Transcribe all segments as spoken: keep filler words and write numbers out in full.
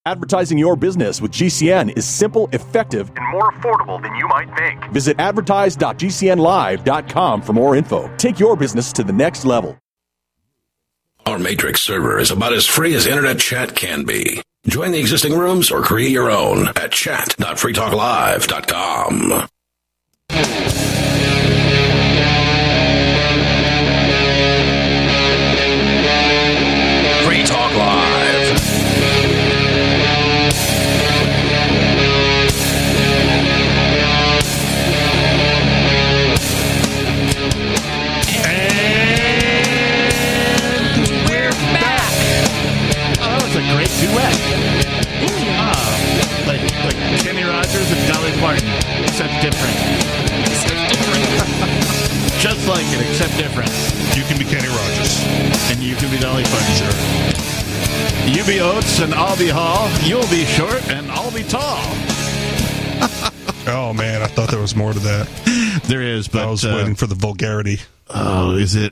Advertising your business with G C N is simple, effective, and more affordable than you might think. Visit advertise dot g c n live dot com for more info. Take your business to the next level. Our Matrix server is about as free as internet chat can be. Join the existing rooms or create your own at chat dot free talk live dot com. Free Talk Live. A great duet. Ah, like like Kenny Rogers and Dolly Parton, except different. Except different. Just like it, except different. You can be Kenny Rogers, and you can be Dolly Parton. Sure. You be Oates and I'll be Hall. You'll be short and I'll be tall. Oh man, I thought there was more to that. There is, but I was uh, waiting for the vulgarity. Oh, is it?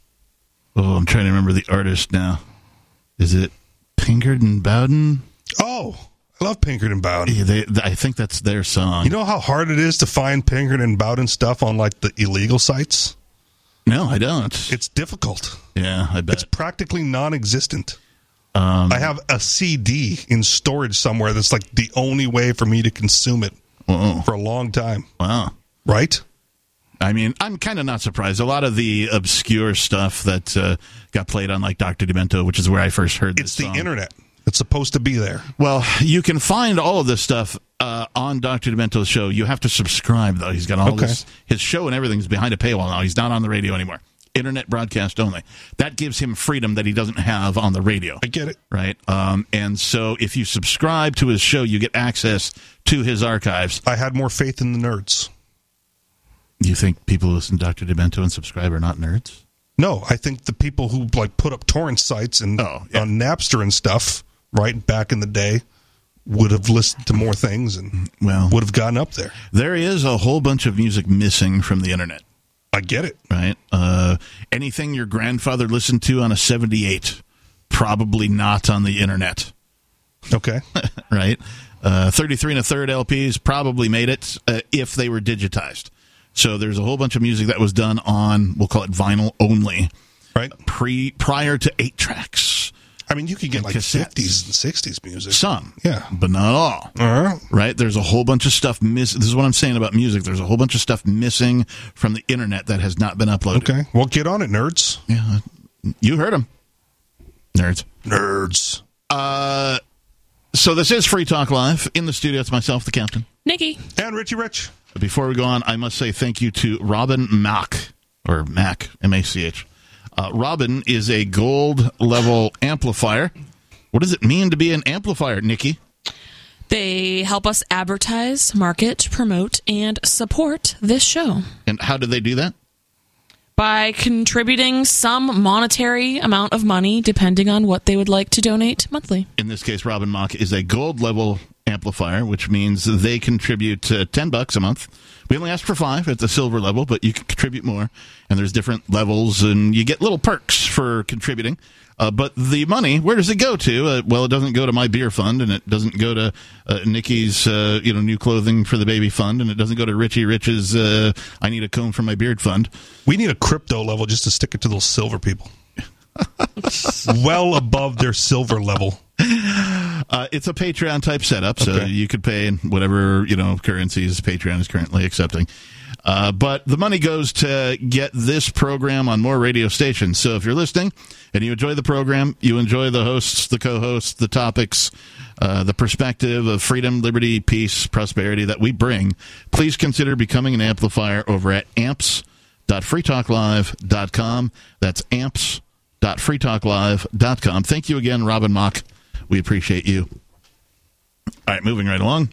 Oh, I'm trying to remember the artist now. Is it Pinkerton Bowden? Oh, I love Pinkerton Bowden. Yeah, they, I think that's their song. You know how hard it is to find Pinkerton Bowden stuff on like the illegal sites? No, I don't. It's difficult. Yeah, I bet. It's practically non-existent. Um, I have a C D in storage somewhere that's like the only way for me to consume it whoa. for a long time. Wow. Right? I mean, I'm kind of not surprised. A lot of the obscure stuff that uh, got played on, like Doctor Demento, which is where I first heard this It's the song. internet. It's supposed to be there. Well, you can find all of this stuff uh, on Doctor Demento's show. You have to subscribe, though. He's got all Okay. this. His show and everything's behind a paywall now. He's not on the radio anymore. Internet broadcast only. That gives him freedom that he doesn't have on the radio. I get it. Right? Um, and so if you subscribe to his show, you get access to his archives. I had more faith in the nerds. You think people who listen to Doctor Demento and subscribe are not nerds? No, I think the people who like put up torrent sites and Oh, yeah. on Napster and stuff, right, back in the day, would have listened to more things and Well, would have gotten up there. there is a whole bunch of music missing from the internet. I get it. Right? Uh, anything your grandfather listened to on a seventy-eight, probably not on the internet. Okay. Right? Uh, thirty-three and a third L Ps probably made it uh, if they were digitized. So there's a whole bunch of music that was done on, we'll call it vinyl only, Right. pre prior to eight tracks. I mean, you could get And like cassettes. fifties and sixties music. Some. Yeah. But not all. Uh-huh. Right? There's a whole bunch of stuff miss. This is what I'm saying about music. There's a whole bunch of stuff missing from the internet that has not been uploaded. Okay. Well, get on it, nerds. Yeah. You heard them. Nerds. Nerds. Uh, so this is Free Talk Live. In the studio, it's myself, the captain. Nikki. And Richie Rich. Before we go on, I must say thank you to Robin Mack, or Mac, M A C H. Uh, Robin is a gold level amplifier. What does it mean to be an amplifier, Nikki? They help us advertise, market, promote, and support this show. And how do they do that? By contributing some monetary amount of money, depending on what they would like to donate monthly. In this case, Robin Mack is a gold level amplifier, which means they contribute uh, ten bucks a month. We only ask for five at the silver level, but you can contribute more, and there's different levels, and you get little perks for contributing. Uh, but the money, where does it go to? Uh, well, it doesn't go to my beer fund, and it doesn't go to uh, Nikki's, uh, you know, new clothing for the baby fund, and it doesn't go to Richie Rich's uh, I need a comb for my beard fund. We need a crypto level just to stick it to those silver people. Well above their silver level. Uh, it's a Patreon type setup, so Okay. you could pay in whatever, you know, currencies Patreon is currently accepting. Uh, but the money goes to get this program on more radio stations. So if you're listening and you enjoy the program, you enjoy the hosts, the co-hosts, the topics, uh, the perspective of freedom, liberty, peace, prosperity that we bring, please consider becoming an amplifier over at amps dot free talk live dot com. That's amps dot free talk live dot com. Thank you again, Robin Mack. We appreciate you. All right, moving right along.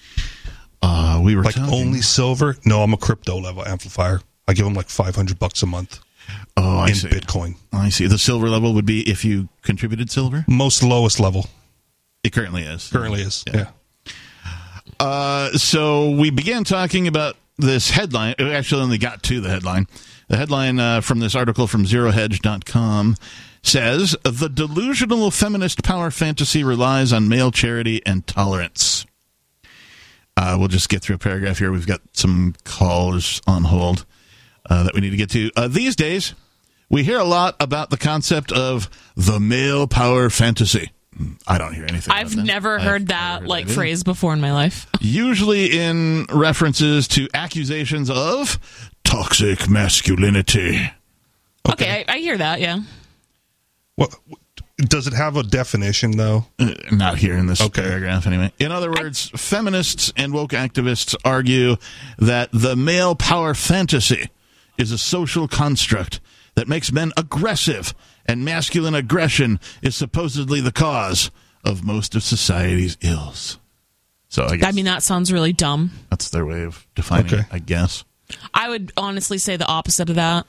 Uh, we were Like talking. only silver? No, I'm a crypto level amplifier. I give them like five hundred bucks a month oh, I in see. Bitcoin. I see. The silver level would be if you contributed silver? Most lowest level. It currently is. Currently is. Yeah. Yeah. Uh, so we began talking about this headline. We actually only got to the headline. The headline uh, from this article from zero hedge dot com says the delusional feminist power fantasy relies on male charity and tolerance. Uh, we'll just get through a paragraph here. We've got some callers on hold uh, that we need to get to. Uh, these days, we hear a lot about the concept of the male power fantasy. I don't hear anything. I've about that. never heard I've that never heard like that phrase before in my life. Usually in references to accusations of toxic masculinity. Okay, I, I hear that, yeah. What does it have a definition though? Uh, not here in this Okay. paragraph, anyway. In other words, I, feminists and woke activists argue that the male power fantasy is a social construct that makes men aggressive, and masculine aggression is supposedly the cause of most of society's ills. So I guess I mean, that sounds really dumb. that's their way of defining Okay. it, I guess. I would honestly say the opposite of that.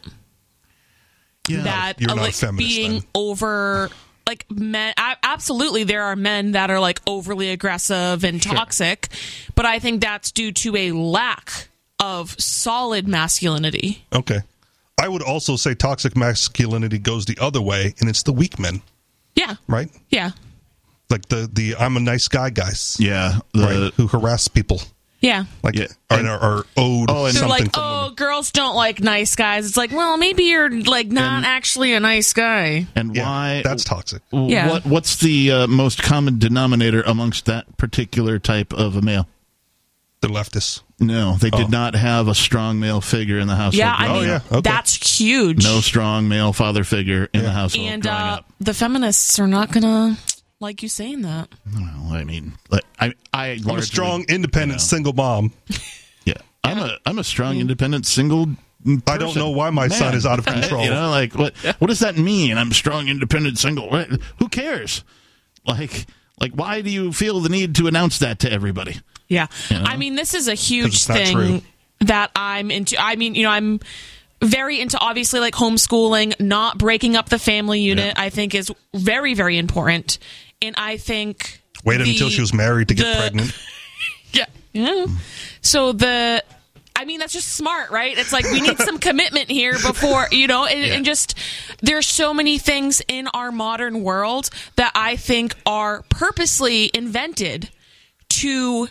Yeah. that You're uh, not a like feminist, being then. over like men a- absolutely there are men that are like overly aggressive and toxic, but I think that's due to a lack of solid masculinity. Okay. I would also say toxic masculinity goes the other way, and it's the weak men, Yeah. right? Yeah. Like the, the I'm a nice guy guys, Yeah. The, right? Who harass people. Yeah. Like, Yeah. are, are, are owed Oh, and- They're something like, from oh, women. girls don't like nice guys. It's like, well, maybe you're like not And- actually a nice guy. And Yeah, why? that's toxic. Yeah. What What's the uh, most common denominator amongst that particular type of a male? The leftists. No, they did Oh. not have a strong male figure in the household. Yeah, I growing mean, yeah, up. okay. that's huge. No strong male father figure in Yeah. the household and growing uh, up. the feminists are not gonna like you saying that. Well, I mean, like, I, I I'm a largely- strong, independent, you know, single mom. Yeah, I'm a, I'm a strong, independent, single. Person. I don't know why my son is out of Right? control. You know, like what? What does that mean? I'm strong, independent, single. What? Who cares? Like, like, why do you feel the need to announce that to everybody? Yeah. You know? I mean, this is a 'Cause huge it's not thing true. that I'm into. I mean, you know, I'm very into obviously like homeschooling, not breaking up the family unit, Yeah. I think is very, very important. And I think. Waited the- until she was married to get the- pregnant. Yeah. Yeah. So the. I mean, that's just smart, right? It's like we need some commitment here before, you know, and, Yeah. and just there's so many things in our modern world that I think are purposely invented to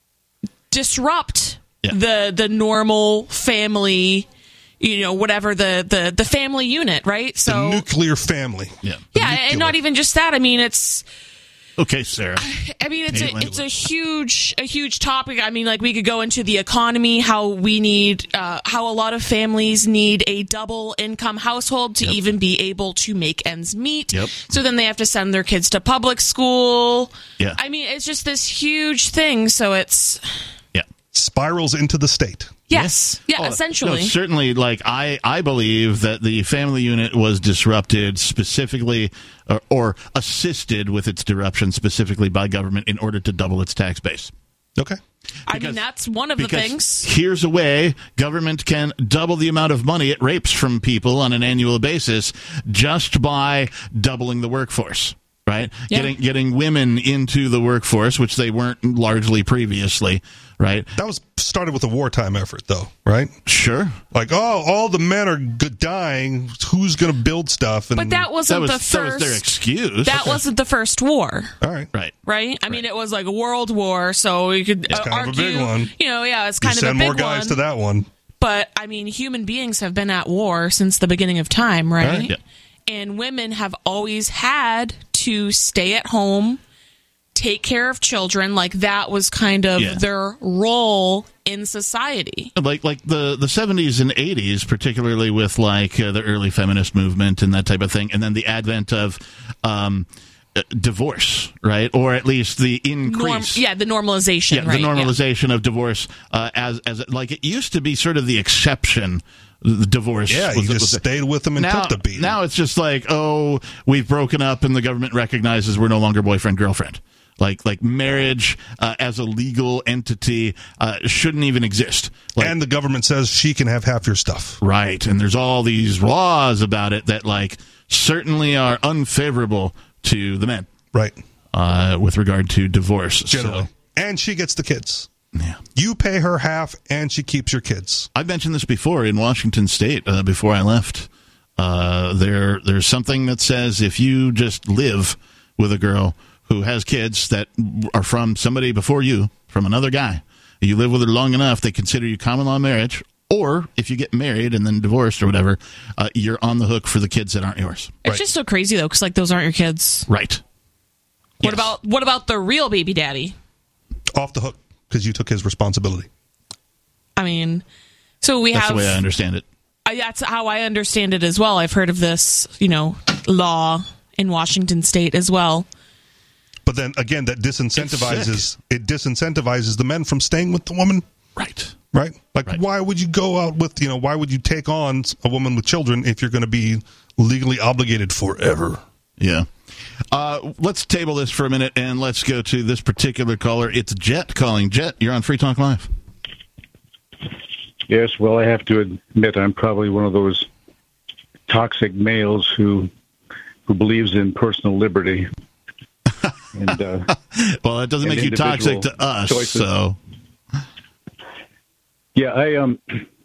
disrupt Yeah. the the normal family, you know, whatever the the the family unit, right? The So nuclear family. Yeah. yeah, and not even just that. I mean, it's Okay, Sarah. I mean, it's Caitlin. a it's a huge a huge topic. I mean, like we could go into the economy, how we need, uh, how a lot of families need a double income household to Yep. even be able to make ends meet. Yep. So then they have to send their kids to public school. Yeah. I mean, it's just this huge thing. So it's Yeah. Spirals into the state. yes, yeah, Oh, essentially. no, certainly, like I, I believe that the family unit was disrupted specifically or, or assisted with its disruption specifically by government in order to double its tax base. Okay. I mean, because- that's one of the Because things. here's a way government can double the amount of money it rapes from people on an annual basis just by doubling the workforce. Right, Yeah. getting getting women into the workforce, which they weren't largely previously. Right, That was started with a wartime effort, though, right? sure. Like, oh, all the men are good dying. Who's going to build stuff? And But that That wasn't was the that was first. their excuse. That wasn't the first war. all right. right. Right? I mean, it was like a world war, so you could It's uh, kind of a argue. big one. You know, yeah, it's You kind of a send big more guys one. to that one. But I mean, human beings have been at war since the beginning of time, right? Right. Yeah. And women have always had to stay at home, take care of children. Like that was kind of Yeah. their role in society. like like the the seventies and eighties, particularly with like uh, the early feminist movement and that type of thing, and then the advent of um, uh, divorce, right, or at least the Norm, increase. yeah, the normalization, Yeah, right? the normalization of divorce uh, as as like it used to be sort of the exception. The divorce. Yeah, was- you just was- stayed with them and now, took the beating. Now it's just like, oh, we've broken up, and the government recognizes we're no longer boyfriend girlfriend. Like like marriage uh, as a legal entity uh, shouldn't even exist. Like, And the government says she can have half your stuff. right, and there's all these laws about it that like certainly are unfavorable to the men Right. uh, with regard to divorce. Generally. So, And she gets the kids. yeah. You pay her half, and she keeps your kids. I've mentioned this before in Washington State uh, before I left. Uh, there, there's something that says if you just live with a girl who has kids that are from somebody before you, from another guy, you live with her long enough, they consider you common law marriage. Or if you get married and then divorced or whatever, uh, you're on the hook for the kids that aren't yours. It's Right. just so crazy though, because like those aren't your kids. Right. What Yes. about what about the real baby daddy? Off the hook because you took his responsibility. I mean, so we That's have. the way I understand it. I, that's how I understand it as well. I've heard of this, you know, law in Washington State as well. But then again, that disincentivizes it disincentivizes the men from staying with the woman. Right. Right? Like, Right. why would you go out with, you know, why would you take on a woman with children if you're going to be legally obligated forever? Yeah. Uh, let's table this for a minute and let's go to this particular caller. It's Jet calling. Jet, you're on Free Talk Live. Yes, well, I have to admit I'm probably one of those toxic males who who believes in personal liberty. And, uh, Well, that doesn't and make you toxic individual to us, choices. so... yeah, I um,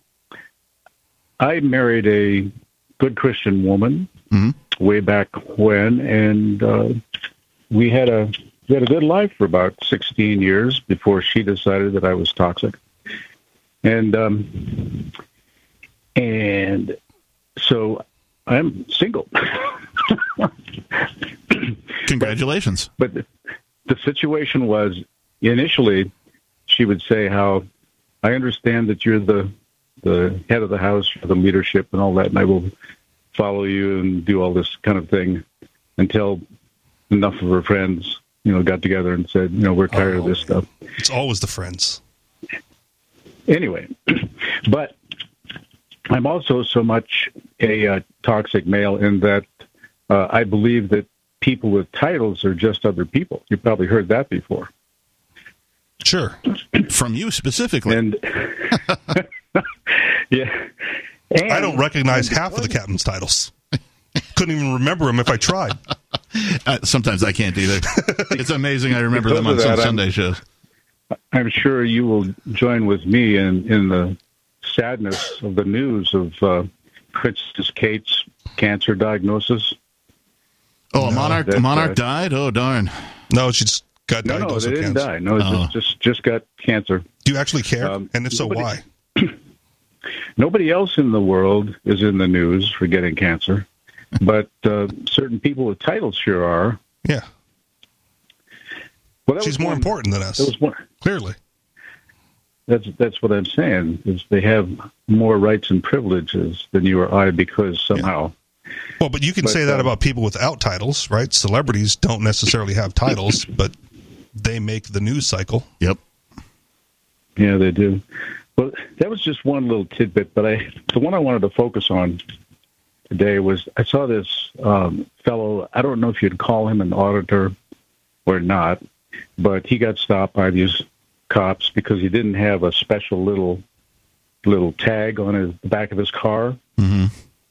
I married a good Christian woman Mm-hmm. way back when, and uh, we had a we had a good life for about sixteen years before she decided that I was toxic, and um, and so I'm single. Congratulations. But the, the situation was, initially, she would say how, I understand that you're the the head of the house, the leadership and all that, and I will follow you and do all this kind of thing, until enough of her friends, you know, got together and said, you know, we're tired Oh, of this stuff. It's always the friends. Anyway, but I'm also so much a uh, toxic male in that uh, I believe that people with titles are just other people. You've probably heard that before. Sure. From you specifically. And yeah, and, I don't recognize half of the captain's titles. Couldn't even remember them if I tried. Uh, sometimes I can't either. It's amazing I remember them on Because some of that, Sunday I'm- shows. I'm sure you will join with me in, in the sadness of the news of uh, Princess Kate's cancer diagnosis. Oh, a monarch, that, a monarch uh, died? Oh, darn. No, she just got No, no, diagnosed they with didn't cancer. die. No, Oh. just, just just got cancer. Do you actually care? Um, and if so, nobody- why? Nobody else in the world is in the news for getting cancer, but uh, certain people with titles sure are. Yeah. Well, that She's was more one- important than us. That was one. Clearly. That's that's what I'm saying. Is they have more rights and privileges than you or I because somehow. Well, but you can But, say that um, about people without titles, right? Celebrities don't necessarily have titles, but they make the news cycle. Yep. Yeah, they do. Well, that was just one little tidbit, but I the one I wanted to focus on today was I saw this um, fellow. I don't know if you'd call him an auditor or not, but he got stopped by these cops because he didn't have a special little little tag on his the back of his car, Mm-hmm.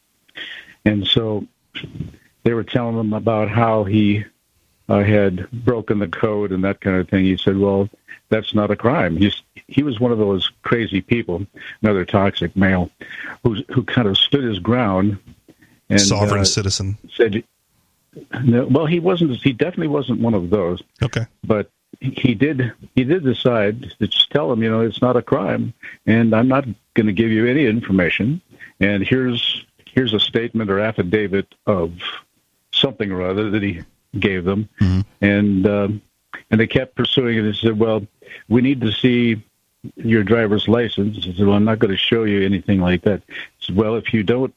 and so they were telling him about how he uh, had broken the code and that kind of thing. He said, "Well, that's not a crime." He's he was one of those crazy people, another toxic male, who who kind of stood his ground and Sovereign uh, citizen. said, no, "Well, he wasn't. He definitely wasn't one of those." Okay. But he did he did decide to just tell him, you know, it's not a crime, and I'm not going to give you any information. And here's here's a statement or affidavit of something or other that he gave them, Mhm. and um, and they kept pursuing it. And said, "Well, we need to see your driver's license." He said, "Well, I'm not going to show you anything like that." He said, "Well, if you don't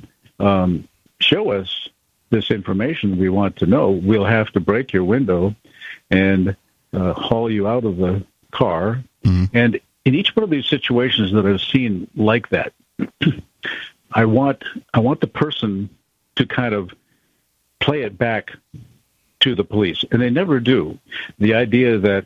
um, show us this information we want to know, we'll have to break your window and uh, haul you out of the car." Mhm. And in each one of these situations that I've seen like that, I want I want the person to kind of play it back to the police, and they never do. The idea that,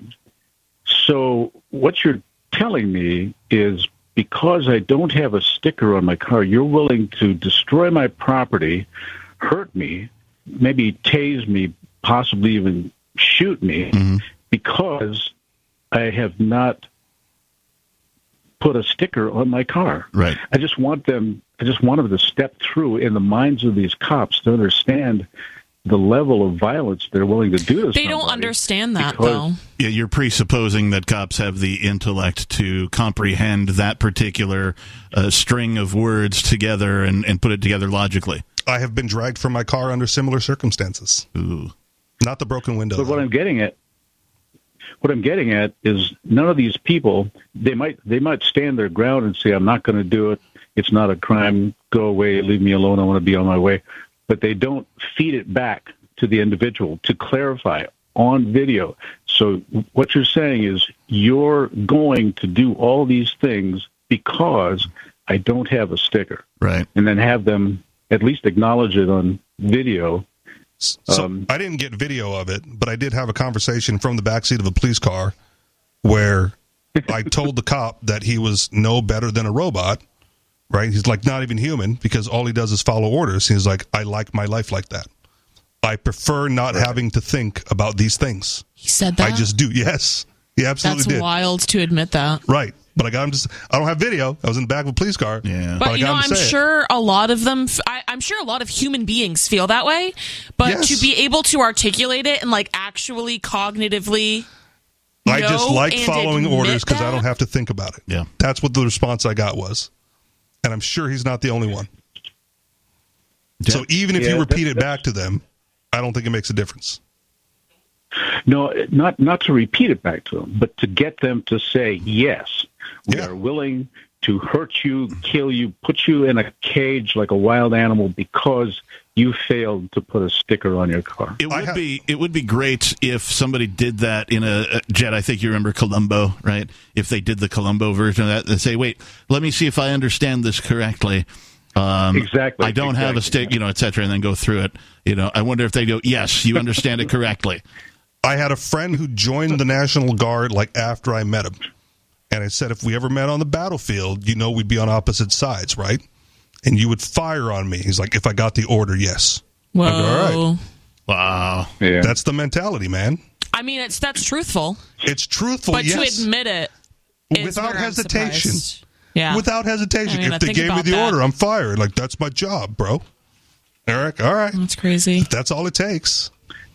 so what you're telling me is because I don't have a sticker on my car, you're willing to destroy my property, hurt me, maybe tase me, possibly even shoot me, Mhm. because I have not put a sticker on my car. Right. I just want them I just want them to step through in the minds of these cops to understand the level of violence they're willing to do to They don't understand that, though. Yeah, you're presupposing that cops have the intellect to comprehend that particular uh, string of words together and, and put it together logically. I have been dragged from my car under similar circumstances. Ooh. Not the broken window. But what I'm getting at, what I'm getting at is none of these people, they might they might stand their ground and say, I'm not going to do it. It's not a crime. Go away. Leave me alone. I want to be on my way. But they don't feed it back to the individual to clarify on video. So what you're saying is you're going to do all these things because I don't have a sticker. Right. And then have them at least acknowledge it on video. So Um, I didn't get video of it, but I did have a conversation from the backseat of a police car where I told the cop that he was no better than a robot, right? He's like not even human because all he does is follow orders. He's like, I like my life like that. I prefer not right. having to think about these things. He said that? I just do. Yes. He absolutely That's did. That's wild to admit that. Right. But I got him to, I don't have video. I was in the back of a police car. Yeah. But, but I you got know, him to I'm say sure it. a lot of them, I, I'm sure a lot of human beings feel that way. But yes. to be able to articulate it and like actually cognitively I just like and following orders because I that? don't have to think about it. Yeah. That's what the response I got was. And I'm sure he's not the only one. Yeah. So even if Yeah, you repeat that, it back to them, I don't think it makes a difference. No, not not to repeat it back to them, but to get them to say, yes, we Yeah. are willing to hurt you, kill you, put you in a cage like a wild animal because you failed to put a sticker on your car. It would have, be it would be great if somebody did that in a, a Jet. I think you remember Columbo, right? If they did the Columbo version of that, they say, "Wait, let me see if I understand this correctly." Um, exactly. I don't exactly. have a stick, you know, et cetera, and then go through it. You know, I wonder if they go, "Yes, you understand it correctly." I had a friend who joined the National Guard like after I met him. And I said, if we ever met on the battlefield, you know we'd be on opposite sides, right? And you would fire on me. He's like, if I got the order, yes. Whoa. I go, all right. Wow. Yeah. That's the mentality, man. I mean, it's that's truthful. It's truthful, But yes. to admit it is Without where I'm hesitation. surprised. Yeah. Without hesitation. I mean, if I they think gave me about the that. order, I'm fired. Like, that's my job, bro. Eric, all right. That's crazy. That's all it takes.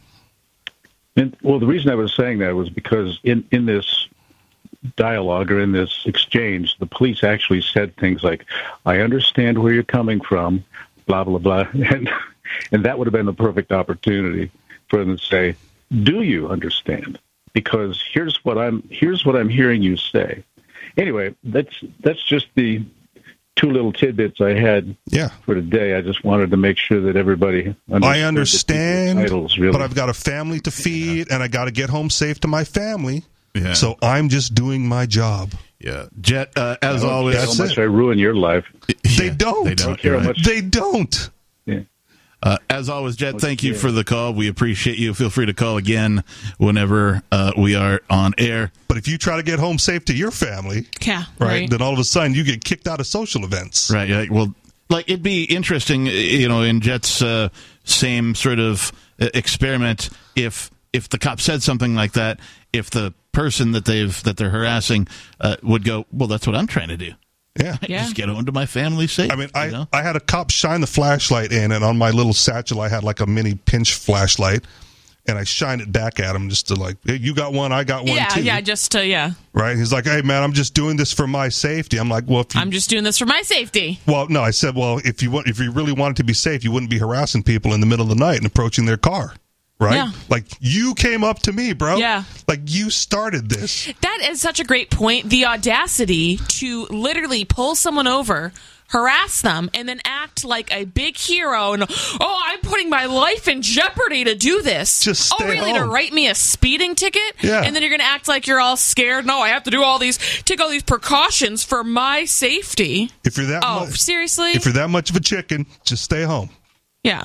And, well, the reason I was saying that was because in, in this dialogue or in this exchange, the police actually said things like, I understand where you're coming from, blah, blah, blah. And, and that would have been the perfect opportunity for them to say, do you understand? Because here's what I'm here's what I'm hearing you say. Anyway, that's that's just the two little tidbits I had Yeah. for today. I just wanted to make sure that everybody understood I understand, the titles, really. but I've got a family to feed, and I got to get home safe to my family. Yeah. So I'm just doing my job. Yeah. Jet, uh, as I don't always. care That's how much it. I ruin your life. They Yeah, don't. They don't don't. care You're how right. much- They don't. Yeah. Uh, as always, Jet, thank you yeah. for the call. We appreciate you. Feel free to call again whenever uh, we are on air. But if you try to get home safe to your family, Yeah. right, Right. then all of a sudden you get kicked out of social events. Right. Yeah, well, like it'd be interesting, you know, in Jet's uh, same sort of uh, experiment, if if the cop said something like that, if the person that they've that they're harassing uh, would go, well, that's what I'm trying to do. Yeah. Yeah. Just get home to my family safe. I mean, I, you know? I had a cop shine the flashlight in, and on my little satchel, I had like a mini pinch flashlight, and I shined it back at him just to like, hey, you got one, I got one Yeah, too. yeah, just to, yeah. Right? He's like, hey, man, I'm just doing this for my safety. I'm like, well, if you, I'm just doing this for my safety. well, no, I said, well, if you want, if you really wanted to be safe, you wouldn't be harassing people in the middle of the night and approaching their car. Right? Yeah. Like, you came up to me, bro. Yeah. Like, you started this. That is such a great point. The audacity to literally pull someone over, harass them, and then act like a big hero and, oh, I'm putting my life in jeopardy to do this. Just oh, stay really? home. To write me a speeding ticket? Yeah. And then you're going to act like you're all scared? No, I have to do all these, take all these precautions for my safety. If you're that Oh, much, seriously? if you're that much of a chicken, just stay home. Yeah.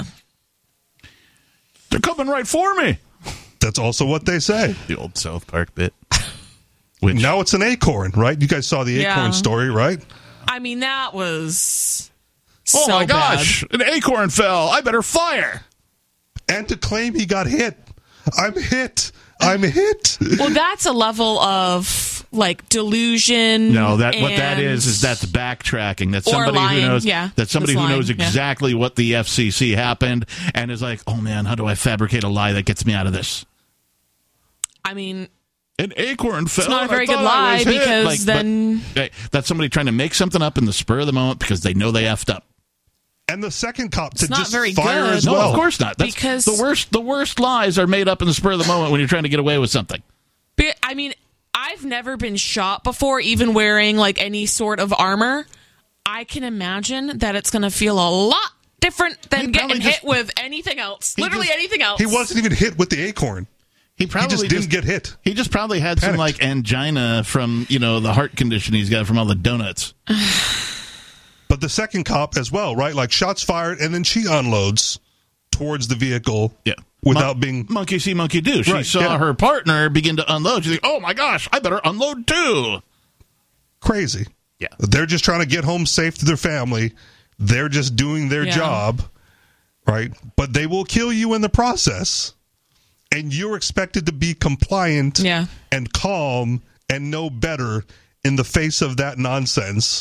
They're coming right for me. That's also what they say. The old South Park bit. Which, Now it's an acorn, right? You guys saw the Yeah. acorn story, right? I mean, that was oh so my bad. gosh, an acorn fell. I better fire. And to claim he got hit. I'm hit. I'm hit. Well, that's a level of like delusion. No, that what that and- is is that's backtracking. That's Or somebody lying, who knows. yeah. That's somebody That's who knows lying, yeah. exactly what the F C C happened and is like, oh man, how do I fabricate a lie that gets me out of this? I mean, An acorn fell. it's not a and I very good thought I lie was hit. because Like, but- then okay, that's somebody trying to make something up in the spur of the moment because they know they effed up. And the second cop to It's not just very fire good. as No, well. of course not. That's Because- the worst. The worst lies are made up in the spur of the moment when you're trying to get away with something. But, I mean, I've never been shot before, even wearing like any sort of armor. I can imagine that it's going to feel a lot different He than probably getting just- hit with anything else. he Literally just- anything else. He wasn't even hit with the acorn. He probably he just didn't get hit. He just probably had some Panicked. like angina from you know the heart condition he's got from all the donuts. But the second cop as well, right? Like shots fired, and then she unloads towards the vehicle Yeah. without Mon- being... monkey see, monkey do. She Right, saw yeah. her partner begin to unload. She's like, "Oh my gosh, I better unload too." crazy. Yeah. They're just trying to get home safe to their family. They're just doing their Yeah. job, right? But they will kill you in the process. And you're expected to be compliant Yeah. and calm and know better in the face of that nonsense.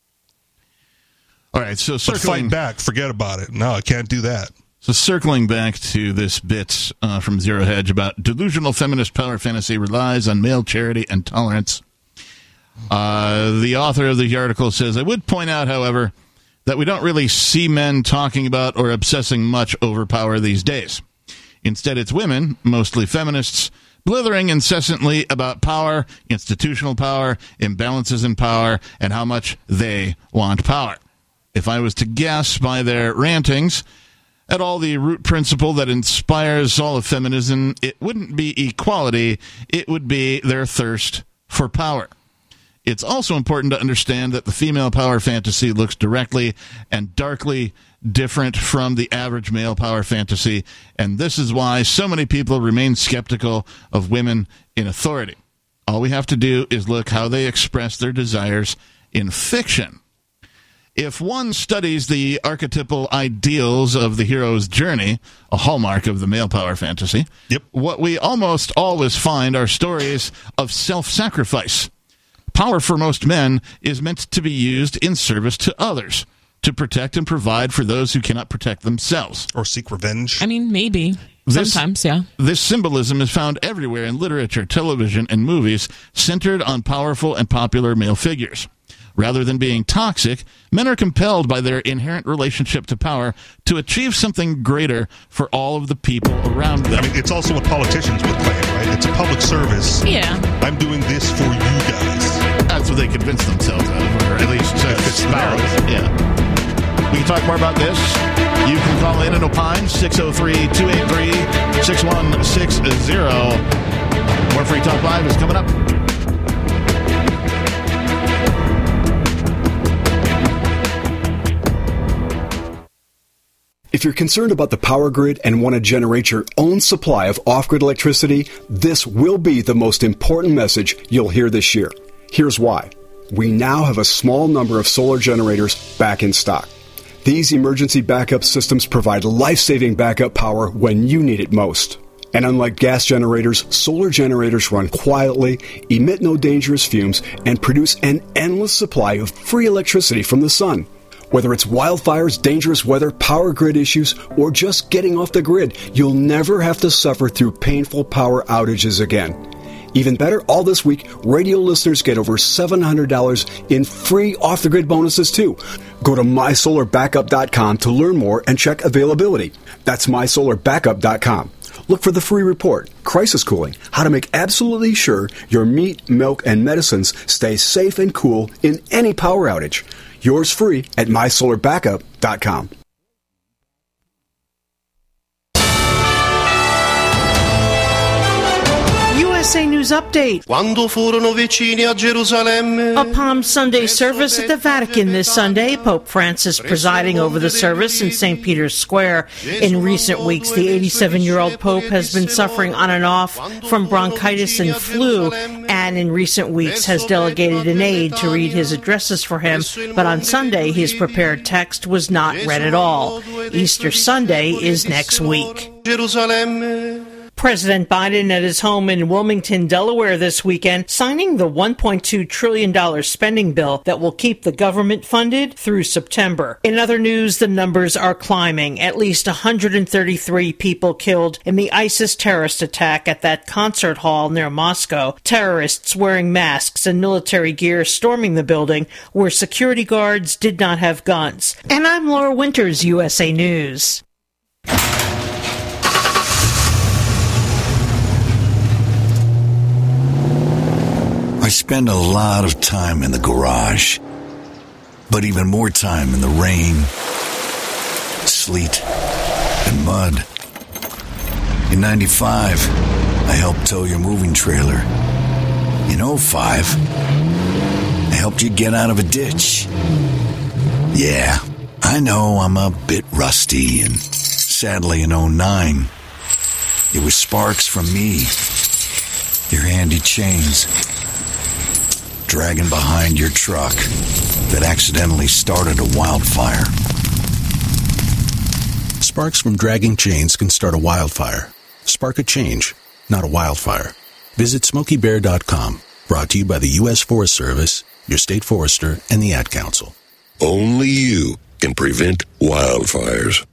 All right, so But circling fight back. Forget about it. No, I can't do that. So circling back to this bit uh, from Zero Hedge about delusional feminist power fantasy relies on male charity and tolerance. Uh, the author of the article says, I would point out, however, that we don't really see men talking about or obsessing much over power these days. Instead, it's women, mostly feminists, blithering incessantly about power, institutional power, imbalances in power, and how much they want power. If I was to guess by their rantings at all the root principle that inspires all of feminism, it wouldn't be equality, it would be their thirst for power. It's also important to understand that the female power fantasy looks directly and darkly different from the average male power fantasy, and this is why so many people remain skeptical of women in authority. All we have to do is look how they express their desires in fiction. If one studies the archetypal ideals of the hero's journey, a hallmark of the male power fantasy, Yep. what we almost always find are stories of self-sacrifice. Power for most men is meant to be used in service to others, to protect and provide for those who cannot protect themselves. Or seek revenge. I mean, maybe. This- Sometimes, yeah. This symbolism is found everywhere in literature, television, and movies centered on powerful and popular male figures. Rather than being toxic, men are compelled by their inherent relationship to power to achieve something greater for all of the people around them. I mean, it's also what politicians would claim, right? It's a public service. Yeah. I'm doing this for you guys. That's what they convince themselves of, or at least uh, It's the espouse. narrative. Yeah. We can talk more about this. You can call in and opine, six oh three, two eight three, six one six zero. More Free Talk Live is coming up. If you're concerned about the power grid and want to generate your own supply of off-grid electricity, this will be the most important message you'll hear this year. Here's why. We now have a small number of solar generators back in stock. These emergency backup systems provide life-saving backup power when you need it most. And unlike gas generators, solar generators run quietly, emit no dangerous fumes, and produce an endless supply of free electricity from the sun. Whether it's wildfires, dangerous weather, power grid issues, or just getting off the grid, you'll never have to suffer through painful power outages again. Even better, all this week, radio listeners get over seven hundred dollars in free off-the-grid bonuses, too. Go to my solar backup dot com to learn more and check availability. That's my solar backup dot com. Look for the free report, Crisis Cooling, how to make absolutely sure your meat, milk, and medicines stay safe and cool in any power outage. Yours free at my solar backup dot com. U S A News Update. Quando furono vicini a Gerusalemme. A Palm Sunday service at the Vatican this Sunday. Pope Francis presiding over the service in Saint Peter's Square. In recent weeks, the eighty-seven-year-old Pope has been suffering on and off from bronchitis and flu, and in recent weeks has delegated an aide to read his addresses for him. But on Sunday, his prepared text was not read at all. Easter Sunday is next week. Gerusalemme. President Biden at his home in Wilmington, Delaware this weekend, signing the one point two trillion dollars spending bill that will keep the government funded through September. In other news, the numbers are climbing. At least one hundred thirty-three people killed in the ISIS terrorist attack at that concert hall near Moscow. Terrorists wearing masks and military gear storming the building where security guards did not have guns. And I'm Laura Winters, U S A News. I spend a lot of time in the garage, but even more time in the rain, sleet, and mud. In ninety-five, I helped tow your moving trailer. In oh five, I helped you get out of a ditch. Yeah, I know I'm a bit rusty, and sadly in oh nine, it was sparks from me, your handy chains, dragging behind your truck that accidentally started a wildfire. Sparks from dragging chains can start a wildfire. Spark a change, not a wildfire. Visit Smokey Bear dot com. Brought to you by the U S Forest Service, your state forester, and the Ad Council. Only you can prevent wildfires.